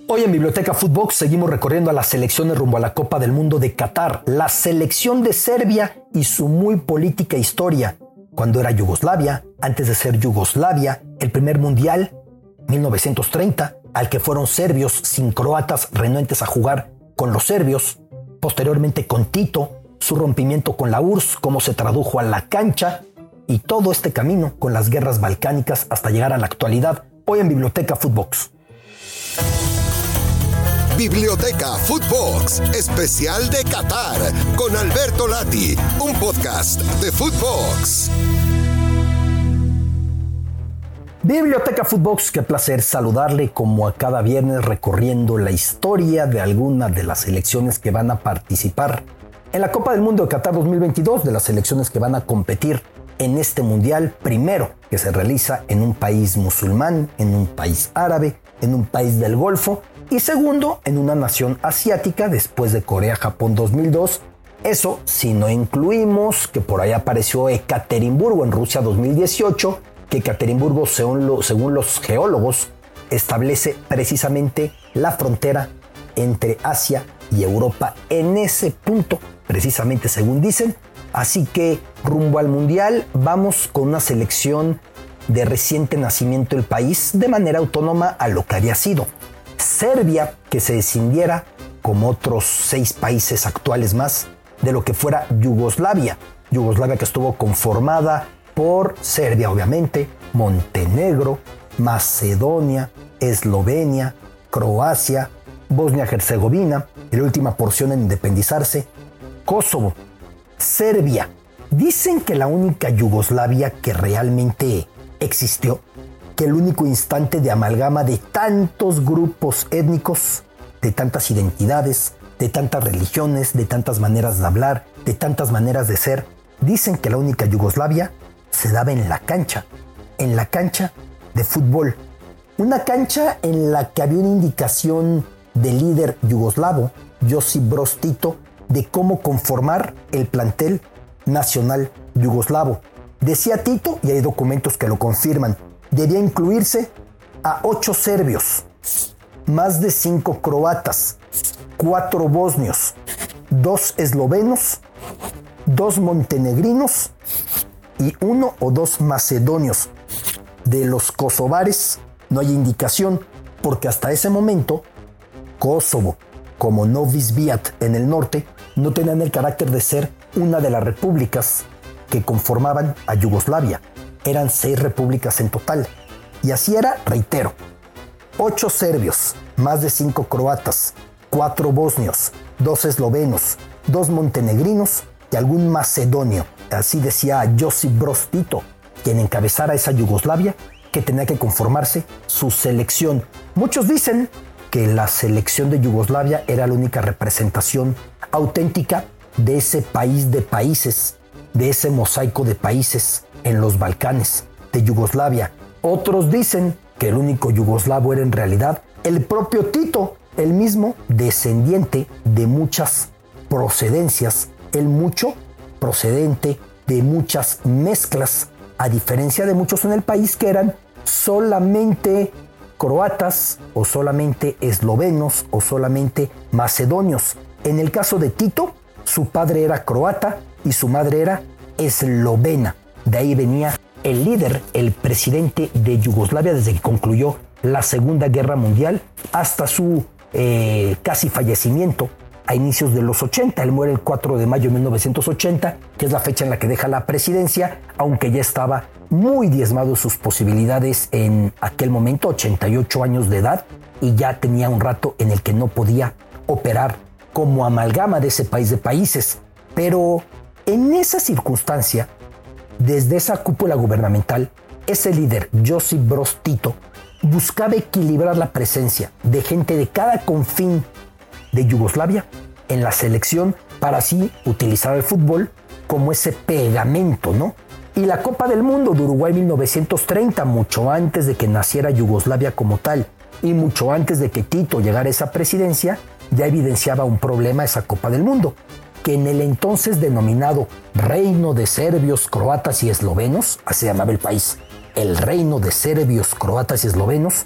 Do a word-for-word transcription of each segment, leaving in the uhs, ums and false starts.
Hoy en Biblioteca Footbox seguimos recorriendo a las selecciones rumbo a la Copa del Mundo de Qatar, la selección de Serbia y su muy política historia, cuando era Yugoslavia, antes de ser Yugoslavia, el primer mundial, mil novecientos treinta, al que fueron serbios sin croatas renuentes a jugar con los serbios, posteriormente con Tito, su rompimiento con la U R S S, cómo se tradujo a la cancha, y todo este camino con las guerras balcánicas hasta llegar a la actualidad, hoy en Biblioteca Footbox. Biblioteca Footbox, especial de Qatar, con Alberto Lati, un podcast de Footbox. Biblioteca Footbox, qué placer saludarle como a cada viernes recorriendo la historia de algunas de las selecciones que van a participar en la Copa del Mundo de Qatar dos mil veintidós, de las selecciones que van a competir en este mundial, primero que se realiza en un país musulmán, en un país árabe, en un país del Golfo, y segundo, en una nación asiática después de Corea-Japón dos mil dos. Eso si no incluimos que por ahí apareció Ekaterimburgo en Rusia dos mil dieciocho, que Ekaterimburgo, según, lo, según los geólogos, establece precisamente la frontera entre Asia y Europa en ese punto, precisamente según dicen. Así que rumbo al Mundial vamos con una selección de reciente nacimiento del país de manera autónoma a lo que había sido Serbia, que se escindiera, como otros seis países actuales más, de lo que fuera Yugoslavia. Yugoslavia que estuvo conformada por Serbia, obviamente, Montenegro, Macedonia, Eslovenia, Croacia, Bosnia-Herzegovina y la última porción en independizarse, Kosovo. Serbia. Dicen que la única Yugoslavia que realmente existió, que el único instante de amalgama de tantos grupos étnicos, de tantas identidades, de tantas religiones, de tantas maneras de hablar, de tantas maneras de ser, dicen que la única Yugoslavia se daba en la cancha, en la cancha de fútbol. Una cancha en la que había una indicación del líder yugoslavo, Josip Broz Tito, de cómo conformar el plantel nacional yugoslavo. Decía Tito, y hay documentos que lo confirman, debía incluirse a ocho serbios, más de cinco croatas, cuatro bosnios, dos eslovenos, dos montenegrinos y uno o dos macedonios. De los kosovares no hay indicación, porque hasta ese momento Kosovo, como Novi Sviat en el norte, no tenían el carácter de ser una de las repúblicas que conformaban a Yugoslavia. Eran seis repúblicas en total. Y así era, reitero, ocho serbios, más de cinco croatas, cuatro bosnios, dos eslovenos, dos montenegrinos y algún macedonio. Así decía Josip Broz Tito, quien encabezara esa Yugoslavia, que tenía que conformarse su selección. Muchos dicen que la selección de Yugoslavia era la única representación auténtica de ese país de países, de ese mosaico de países en los Balcanes, de Yugoslavia. Otros dicen que el único yugoslavo era en realidad el propio Tito, el mismo descendiente de muchas procedencias, el mucho procedente de muchas mezclas, a diferencia de muchos en el país que eran solamente croatas o solamente eslovenos o solamente macedonios. En el caso de Tito, su padre era croata y su madre era eslovena. De ahí venía el líder, el presidente de Yugoslavia desde que concluyó la Segunda Guerra Mundial hasta su eh, casi fallecimiento a inicios de los ochenta. Él muere el cuatro de mayo de mil novecientos ochenta, que es la fecha en la que deja la presidencia, aunque ya estaba muy diezmado sus posibilidades en aquel momento, ochenta y ocho años de edad, y ya tenía un rato en el que no podía operar como amalgama de ese país de países. Pero en esa circunstancia, desde esa cúpula gubernamental, ese líder, Josip Broz Tito, buscaba equilibrar la presencia de gente de cada confín de Yugoslavia en la selección para así utilizar el fútbol como ese pegamento, ¿no? Y la Copa del Mundo de Uruguay mil novecientos treinta, mucho antes de que naciera Yugoslavia como tal y mucho antes de que Tito llegara a esa presidencia, ya evidenciaba un problema esa Copa del Mundo, que en el entonces denominado Reino de Serbios, Croatas y Eslovenos, así se llamaba el país, el Reino de Serbios, Croatas y Eslovenos,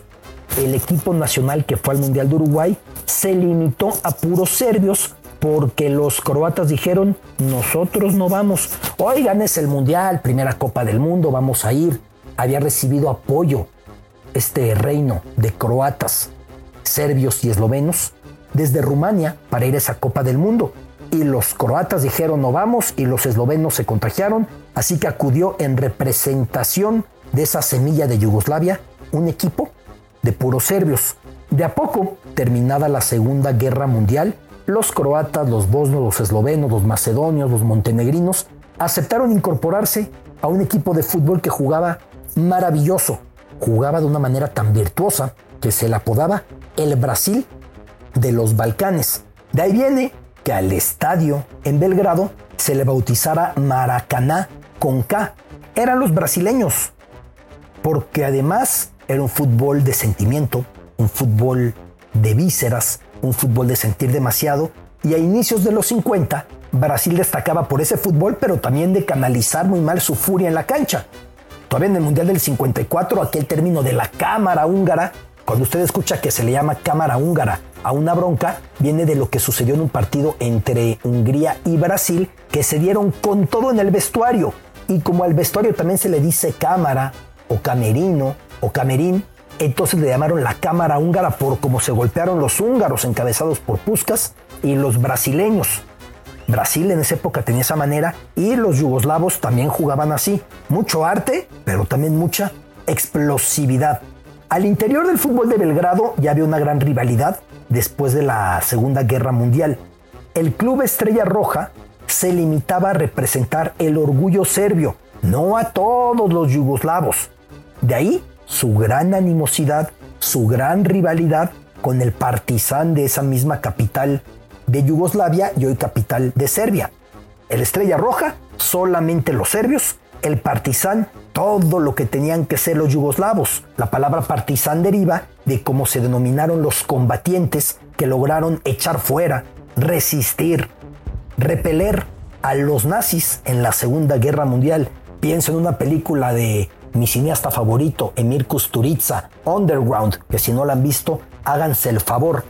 el equipo nacional que fue al Mundial de Uruguay se limitó a puros serbios porque los croatas dijeron, nosotros no vamos. Oigan, es el Mundial, primera Copa del Mundo, vamos a ir. Había recibido apoyo este reino de croatas, serbios y eslovenos desde Rumania para ir a esa Copa del Mundo. Y los croatas dijeron, no vamos, y los eslovenos se contagiaron, así que acudió en representación de esa semilla de Yugoslavia un equipo de puros serbios. De a poco, terminada la Segunda Guerra Mundial, los croatas, los bosnios, los eslovenos, los macedonios, los montenegrinos aceptaron incorporarse a un equipo de fútbol que jugaba maravilloso. Jugaba de una manera tan virtuosa que se le apodaba el Brasil de los Balcanes. De ahí viene que al estadio en Belgrado se le bautizara Maracaná con K. Eran los brasileños, porque además era un fútbol de sentimiento, un fútbol de vísceras, un fútbol de sentir demasiado, y a inicios de los cincuenta Brasil destacaba por ese fútbol, pero también de canalizar muy mal su furia en la cancha. Todavía en el Mundial del cincuenta y cuatro, aquel término de la cámara húngara, cuando usted escucha que se le llama cámara húngara a una bronca, viene de lo que sucedió en un partido entre Hungría y Brasil, que se dieron con todo en el vestuario. Y como al vestuario también se le dice cámara, o camerino, o camerín, entonces le llamaron la cámara húngara por cómo se golpearon los húngaros encabezados por Puskás y los brasileños. Brasil en esa época tenía esa manera y los yugoslavos también jugaban así. Mucho arte, pero también mucha explosividad. Al interior del fútbol de Belgrado ya había una gran rivalidad después de la Segunda Guerra Mundial. El club Estrella Roja se limitaba a representar el orgullo serbio, no a todos los yugoslavos. De ahí su gran animosidad, su gran rivalidad con el Partizan de esa misma capital de Yugoslavia y hoy capital de Serbia. El Estrella Roja, solamente los serbios. El Partizan, todo lo que tenían que ser los yugoslavos. La palabra Partizan deriva de cómo se denominaron los combatientes que lograron echar fuera, resistir, repeler a los nazis en la Segunda Guerra Mundial. Pienso en una película de mi cineasta favorito, Emir Kusturica, Underground, que si no la han visto, háganse el favor.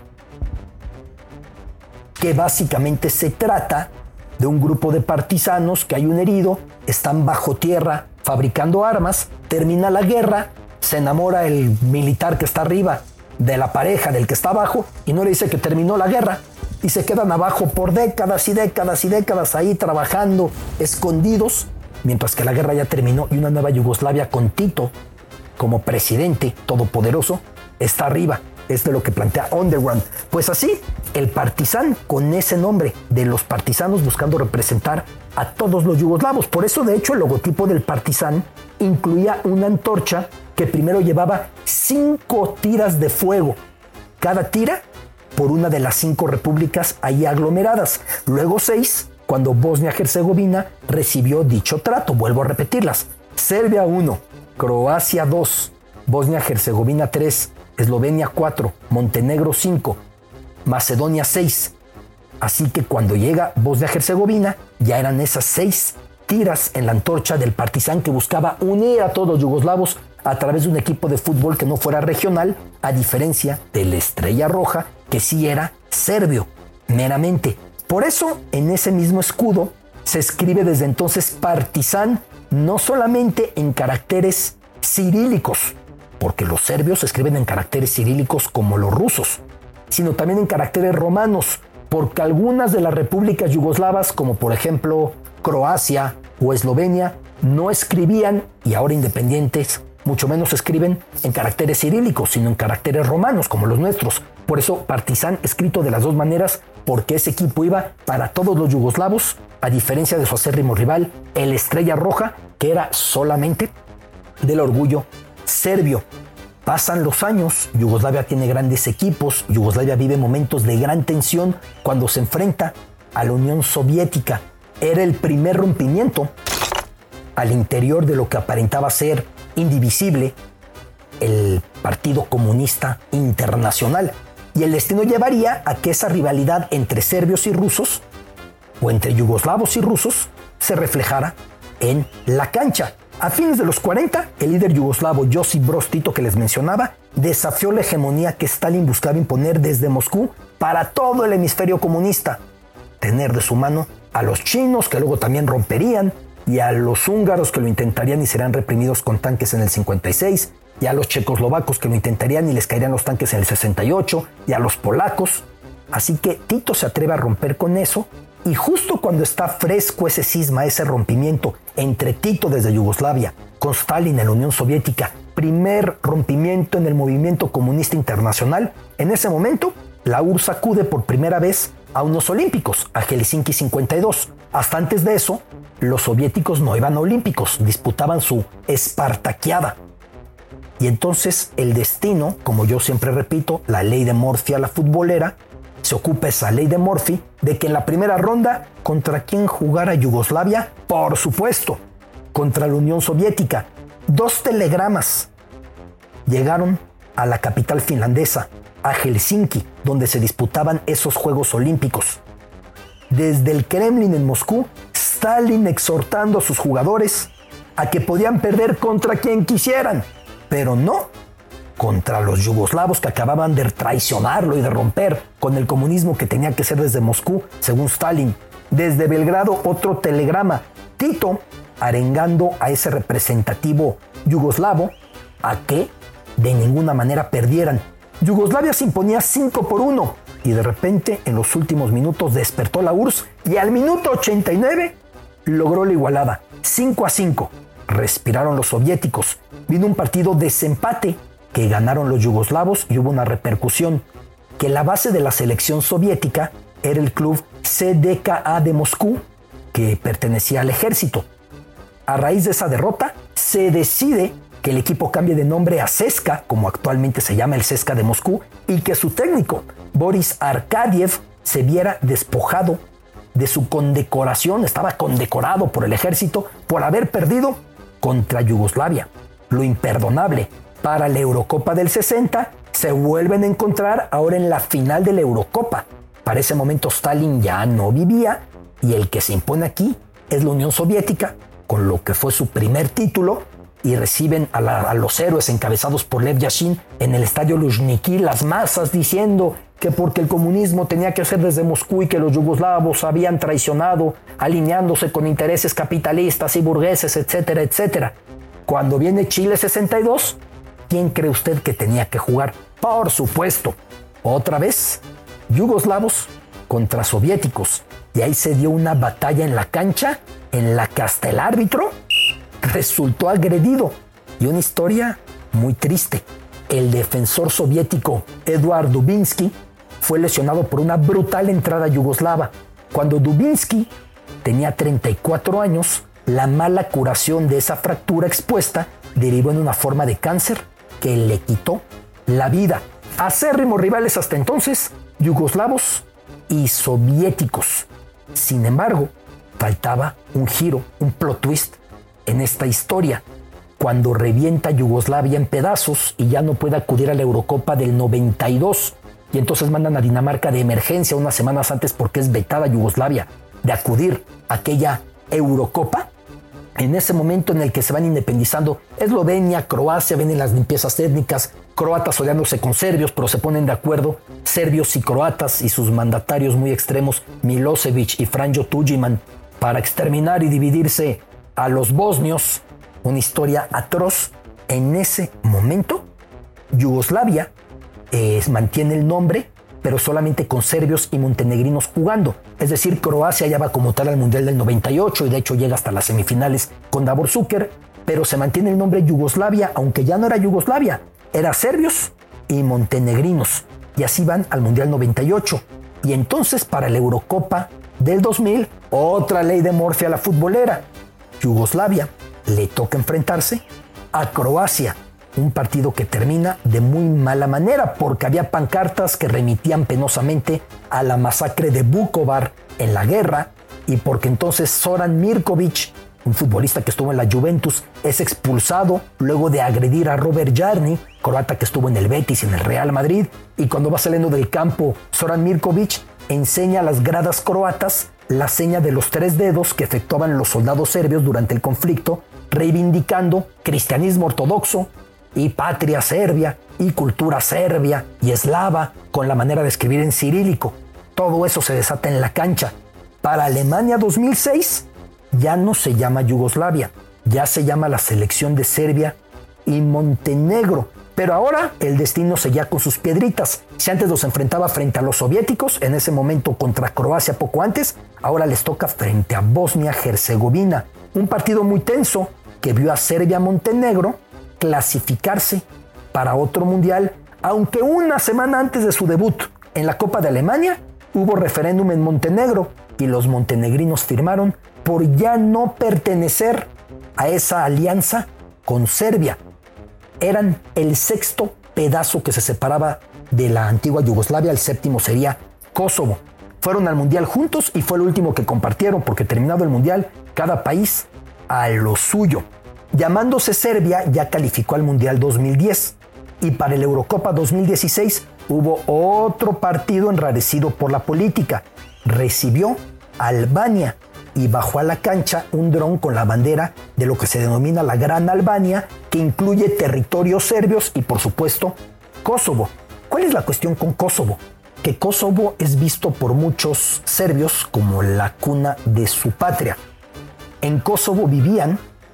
Que básicamente se trata de un grupo de partisanos que hay un herido, están bajo tierra fabricando armas, termina la guerra, se enamora el militar que está arriba de la pareja del que está abajo y no le dice que terminó la guerra y se quedan abajo por décadas y décadas y décadas ahí trabajando escondidos, mientras que la guerra ya terminó y una nueva Yugoslavia con Tito como presidente todopoderoso está arriba. Es de lo que plantea Underground. Pues así, el Partizan con ese nombre de los partisanos buscando representar a todos los yugoslavos. Por eso, de hecho, el logotipo del Partizan incluía una antorcha que primero llevaba cinco tiras de fuego. Cada tira por una de las cinco repúblicas ahí aglomeradas. Luego seis, cuando Bosnia-Herzegovina recibió dicho trato. Vuelvo a repetirlas. Serbia uno, Croacia dos, Bosnia-Herzegovina tres, Eslovenia cuatro, Montenegro cinco, Macedonia seis. Así que cuando llega Bosnia-Herzegovina, ya eran esas seis tiras en la antorcha del Partizan que buscaba unir a todos los yugoslavos a través de un equipo de fútbol que no fuera regional, a diferencia de la Estrella Roja, que sí era serbio, meramente. Por eso, en ese mismo escudo, se escribe desde entonces Partizan, no solamente en caracteres cirílicos, porque los serbios escriben en caracteres cirílicos como los rusos, sino también en caracteres romanos, porque algunas de las repúblicas yugoslavas, como por ejemplo Croacia o Eslovenia, no escribían, y ahora independientes, mucho menos escriben en caracteres cirílicos, sino en caracteres romanos, como los nuestros. Por eso Partizan escrito de las dos maneras, porque ese equipo iba para todos los yugoslavos, a diferencia de su acérrimo rival, el Estrella Roja, que era solamente del orgullo serbio. Pasan los años, Yugoslavia tiene grandes equipos, Yugoslavia vive momentos de gran tensión cuando se enfrenta a la Unión Soviética. Era el primer rompimiento al interior de lo que aparentaba ser indivisible, el Partido Comunista Internacional. Y el destino llevaría a que esa rivalidad entre serbios y rusos, o entre yugoslavos y rusos, se reflejara en la cancha. A fines de los cuarenta, el líder yugoslavo Josip Broz Tito, que les mencionaba, desafió la hegemonía que Stalin buscaba imponer desde Moscú para todo el hemisferio comunista. Tener de su mano a los chinos, que luego también romperían, y a los húngaros, que lo intentarían y serán reprimidos con tanques en el cincuenta y seis, y a los checoslovacos, que lo intentarían y les caerían los tanques en el sesenta y ocho, y a los polacos. Así que Tito se atreve a romper con eso, y justo cuando está fresco ese cisma, ese rompimiento entre Tito desde Yugoslavia con Stalin en la Unión Soviética, primer rompimiento en el movimiento comunista internacional, en ese momento la U R S S acude por primera vez a unos olímpicos, a Helsinki cincuenta y dos. Hasta antes de eso, los soviéticos no iban a olímpicos, disputaban su espartaquiada. Y entonces el destino, como yo siempre repito, la ley de Murphy a la futbolera, se ocupa esa ley de Murphy de que en la primera ronda, ¿contra quién jugara Yugoslavia? Por supuesto, contra la Unión Soviética. Dos telegramas llegaron a la capital finlandesa, a Helsinki, donde se disputaban esos Juegos Olímpicos. Desde el Kremlin en Moscú, Stalin exhortando a sus jugadores a que podían perder contra quien quisieran, pero no contra los yugoslavos, que acababan de traicionarlo y de romper con el comunismo que tenía que ser desde Moscú, según Stalin. Desde Belgrado, otro telegrama. Tito arengando a ese representativo yugoslavo a que de ninguna manera perdieran. Yugoslavia se imponía cinco por uno y de repente en los últimos minutos despertó la U R S S y al minuto ochenta y nueve logró la igualada, cinco a cinco. Respiraron los soviéticos. Vino un partido desempate que ganaron los yugoslavos y hubo una repercusión, que la base de la selección soviética era el club C D K A de Moscú, que pertenecía al ejército. A raíz de esa derrota, se decide que el equipo cambie de nombre a C E S K A, como actualmente se llama el C E S K A de Moscú, y que su técnico, Boris Arkadiev, se viera despojado de su condecoración. Estaba condecorado por el ejército por haber perdido contra Yugoslavia. Lo imperdonable. Para la Eurocopa del sesenta se vuelven a encontrar ahora en la final de la Eurocopa. Para ese momento Stalin ya no vivía y el que se impone aquí es la Unión Soviética, con lo que fue su primer título, y reciben a, la, a los héroes encabezados por Lev Yashin en el estadio Luzhniki, las masas diciendo que porque el comunismo tenía que ser desde Moscú y que los yugoslavos habían traicionado, alineándose con intereses capitalistas y burgueses, etcétera, etcétera. Cuando viene Chile sesenta y dos, ¿quién cree usted que tenía que jugar? Por supuesto, otra vez, yugoslavos contra soviéticos. Y ahí se dio una batalla en la cancha en la que hasta el árbitro resultó agredido. Y una historia muy triste. El defensor soviético Eduard Dubinsky fue lesionado por una brutal entrada yugoslava. Cuando Dubinsky tenía treinta y cuatro años, la mala curación de esa fractura expuesta derivó en una forma de cáncer que le quitó la vida. Acérrimos rivales hasta entonces, yugoslavos y soviéticos. Sin embargo, faltaba un giro, un plot twist en esta historia. Cuando revienta Yugoslavia en pedazos y ya no puede acudir a la Eurocopa del noventa y dos, y entonces mandan a Dinamarca de emergencia unas semanas antes porque es vetada Yugoslavia de acudir a aquella Eurocopa. En ese momento en el que se van independizando Eslovenia, Croacia, vienen las limpiezas étnicas, croatas odiándose con serbios, pero se ponen de acuerdo, serbios y croatas y sus mandatarios muy extremos, Milosevic y Franjo Tuđman, para exterminar y dividirse a los bosnios. Una historia atroz. En ese momento, Yugoslavia eh, mantiene el nombre, pero solamente con serbios y montenegrinos jugando. Es decir, Croacia ya va como tal al Mundial del noventa y ocho y de hecho llega hasta las semifinales con Davor Šuker, pero se mantiene el nombre Yugoslavia, aunque ya no era Yugoslavia, era serbios y montenegrinos. Y así van al Mundial noventa y ocho. Y entonces para la Eurocopa del dos mil, otra ley de Murphy a la futbolera. Yugoslavia le toca enfrentarse a Croacia. Un partido que termina de muy mala manera porque había pancartas que remitían penosamente a la masacre de Vukovar en la guerra y porque entonces Zoran Mirković, un futbolista que estuvo en la Juventus, es expulsado luego de agredir a Robert Jarni, croata que estuvo en el Betis y en el Real Madrid, y cuando va saliendo del campo Zoran Mirković enseña a las gradas croatas la seña de los tres dedos que efectuaban los soldados serbios durante el conflicto, reivindicando cristianismo ortodoxo, y patria serbia, y cultura serbia y eslava, con la manera de escribir en cirílico. Todo eso se desata en la cancha. Para Alemania dos mil seis ya no se llama Yugoslavia, ya se llama la selección de Serbia y Montenegro. Pero ahora el destino seguía con sus piedritas. Si antes los enfrentaba frente a los soviéticos, en ese momento contra Croacia poco antes, ahora les toca frente a Bosnia-Herzegovina. Un partido muy tenso que vio a Serbia-Montenegro clasificarse para otro mundial, aunque una semana antes de su debut en la Copa de Alemania hubo referéndum en Montenegro y los montenegrinos firmaron por ya no pertenecer a esa alianza con Serbia. Eran el sexto pedazo que se separaba de la antigua Yugoslavia, el séptimo sería Kosovo. Fueron al mundial juntos y fue el último que compartieron, porque terminado el mundial, cada país a lo suyo. Llamándose Serbia, ya calificó al mundial dos mil diez. Y para el Eurocopa dos mil dieciséis hubo otro partido enrarecido por la política. Recibió a Albania y bajó a la cancha un dron con la bandera de lo que se denomina la Gran Albania, que incluye territorios serbios y, por supuesto, Kosovo. ¿Cuál es la cuestión con Kosovo? Que Kosovo es visto por muchos serbios como la cuna de su patria. En Kosovo vivían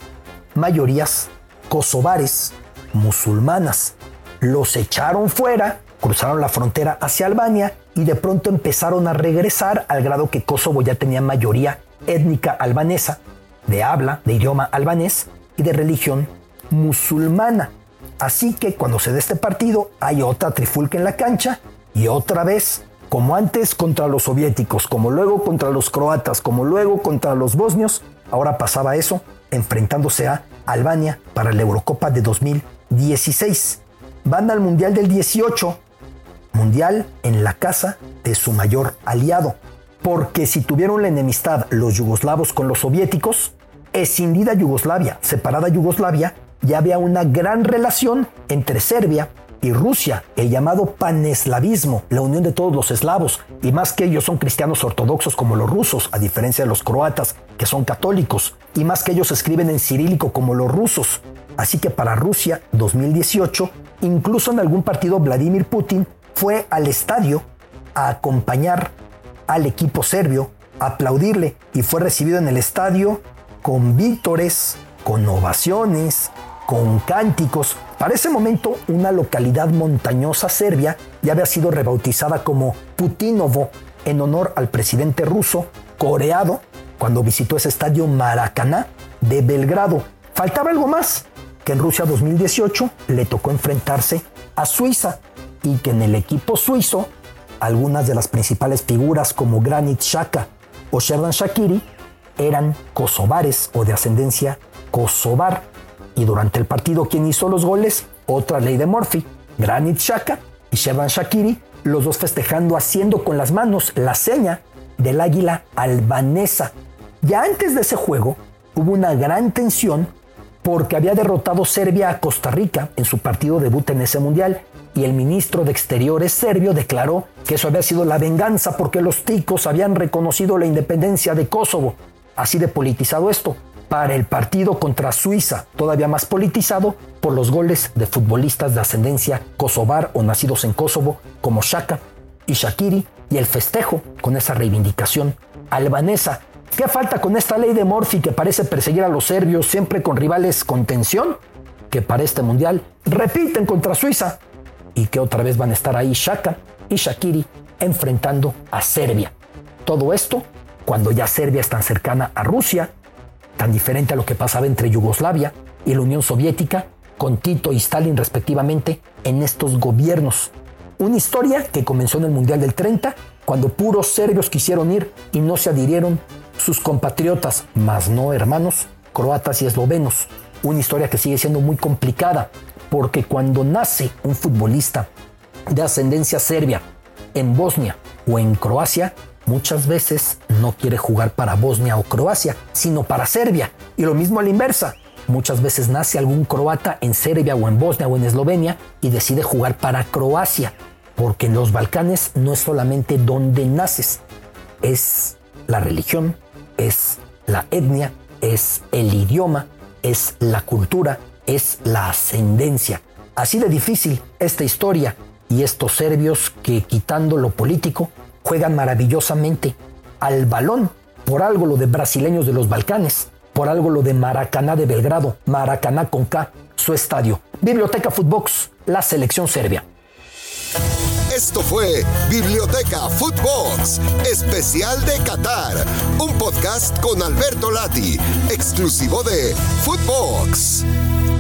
mayorías kosovares, musulmanas. Los echaron fuera, cruzaron la frontera hacia Albania y de pronto empezaron a regresar, al grado que Kosovo ya tenía mayoría étnica albanesa, de habla, de idioma albanés y de religión musulmana. Así que cuando se dé este partido hay otra trifulca en la cancha y otra vez, como antes contra los soviéticos, como luego contra los croatas, como luego contra los bosnios, ahora pasaba eso enfrentándose a Albania para la Eurocopa de dos mil dieciséis. Van al Mundial del dieciocho, Mundial en la casa de su mayor aliado, porque si tuvieron la enemistad los yugoslavos con los soviéticos, escindida Yugoslavia, separada Yugoslavia, ya había una gran relación entre Serbia y Rusia, el llamado paneslavismo, la unión de todos los eslavos, y más que ellos son cristianos ortodoxos como los rusos, a diferencia de los croatas, que son católicos, y más que ellos escriben en cirílico como los rusos. Así que para Rusia dos mil dieciocho, incluso en algún partido Vladimir Putin fue al estadio a acompañar al equipo serbio, a aplaudirle, y fue recibido en el estadio con vítores, con ovaciones, con cánticos. Para ese momento, una localidad montañosa serbia ya había sido rebautizada como Putinovo, en honor al presidente ruso, coreado, cuando visitó ese estadio Maracaná de Belgrado. Faltaba algo más, que en Rusia dos mil dieciocho le tocó enfrentarse a Suiza, y que en el equipo suizo, algunas de las principales figuras como Granit Xhaka o Xherdan Shaqiri eran kosovares o de ascendencia kosovar. Y durante el partido, ¿quién hizo los goles? Otra ley de Murphy, Granit Xhaka y Xherdan Shaqiri, los dos festejando, haciendo con las manos la seña del águila albanesa. Ya antes de ese juego hubo una gran tensión porque había derrotado Serbia a Costa Rica en su partido debut en ese mundial, y el ministro de Exteriores serbio declaró que eso había sido la venganza porque los ticos habían reconocido la independencia de Kosovo. Así de politizado esto. Para el partido contra Suiza, todavía más politizado por los goles de futbolistas de ascendencia kosovar o nacidos en Kosovo como Xhaka y Shaqiri, y el festejo con esa reivindicación albanesa. ¿Qué falta con esta ley de Murphy que parece perseguir a los serbios siempre con rivales con tensión? Que para este mundial repiten contra Suiza y que otra vez van a estar ahí Xhaka y Shaqiri enfrentando a Serbia. Todo esto cuando ya Serbia es tan cercana a Rusia, tan diferente a lo que pasaba entre Yugoslavia y la Unión Soviética, con Tito y Stalin respectivamente en estos gobiernos. Una historia que comenzó en el Mundial del treinta, cuando puros serbios quisieron ir y no se adhirieron sus compatriotas, más no hermanos, croatas y eslovenos. Una historia que sigue siendo muy complicada, porque cuando nace un futbolista de ascendencia serbia en Bosnia o en Croacia, muchas veces no quiere jugar para Bosnia o Croacia, sino para Serbia. Y lo mismo a la inversa. Muchas veces nace algún croata en Serbia o en Bosnia o en Eslovenia y decide jugar para Croacia, porque en los Balcanes no es solamente donde naces, es la religión, es la etnia, es el idioma, es la cultura, es la ascendencia. Así de difícil esta historia y estos serbios que, quitando lo político, juegan maravillosamente al balón. Por algo lo de brasileños de los Balcanes, por algo lo de Maracaná de Belgrado, Maracaná con K, su estadio. Biblioteca Footbox, la selección serbia. Esto fue Biblioteca Footbox, especial de Qatar, un podcast con Alberto Lati, exclusivo de Footbox.